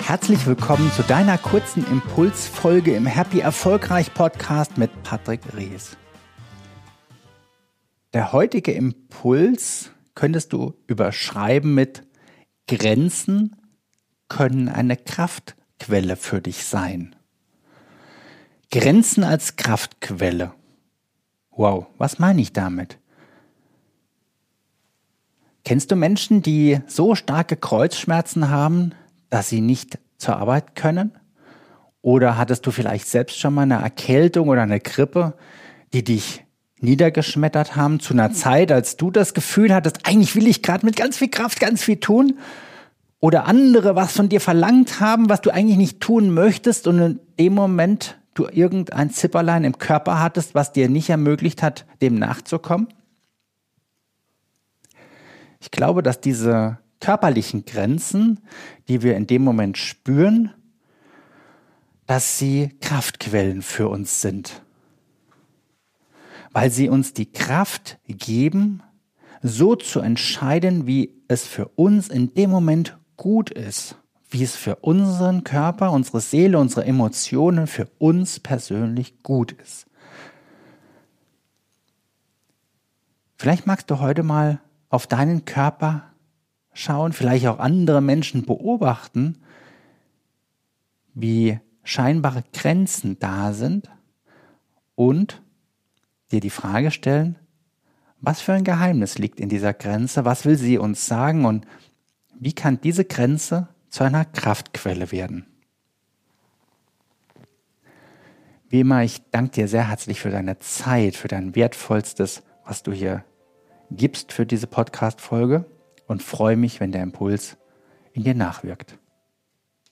Herzlich willkommen zu deiner kurzen Impulsfolge im Happy Erfolgreich Podcast mit Patrick Rees. Der heutige Impuls könntest du überschreiben mit: Grenzen können eine Kraftquelle für dich sein. Grenzen als Kraftquelle. Wow, was meine ich damit? Kennst du Menschen, die so starke Kreuzschmerzen haben, dass sie nicht zur Arbeit können? Oder hattest du vielleicht selbst schon mal eine Erkältung oder eine Grippe, die dich niedergeschmettert haben zu einer Zeit, als du das Gefühl hattest, eigentlich will ich gerade mit ganz viel Kraft ganz viel tun? Oder andere was von dir verlangt haben, was du eigentlich nicht tun möchtest und in dem Moment du irgendein Zipperlein im Körper hattest, was dir nicht ermöglicht hat, dem nachzukommen? Ich glaube, dass diese körperlichen Grenzen, die wir in dem Moment spüren, dass sie Kraftquellen für uns sind. Weil sie uns die Kraft geben, so zu entscheiden, wie es für uns in dem Moment gut ist. Wie es für unseren Körper, unsere Seele, unsere Emotionen für uns persönlich gut ist. Vielleicht magst du heute mal auf deinen Körper schauen, vielleicht auch andere Menschen beobachten, wie scheinbare Grenzen da sind und dir die Frage stellen, was für ein Geheimnis liegt in dieser Grenze, was will sie uns sagen und wie kann diese Grenze zu einer Kraftquelle werden? Wie immer, ich danke dir sehr herzlich für deine Zeit, für dein Wertvollstes, was du hier gibst für diese Podcast-Folge und freue mich, wenn der Impuls in dir nachwirkt.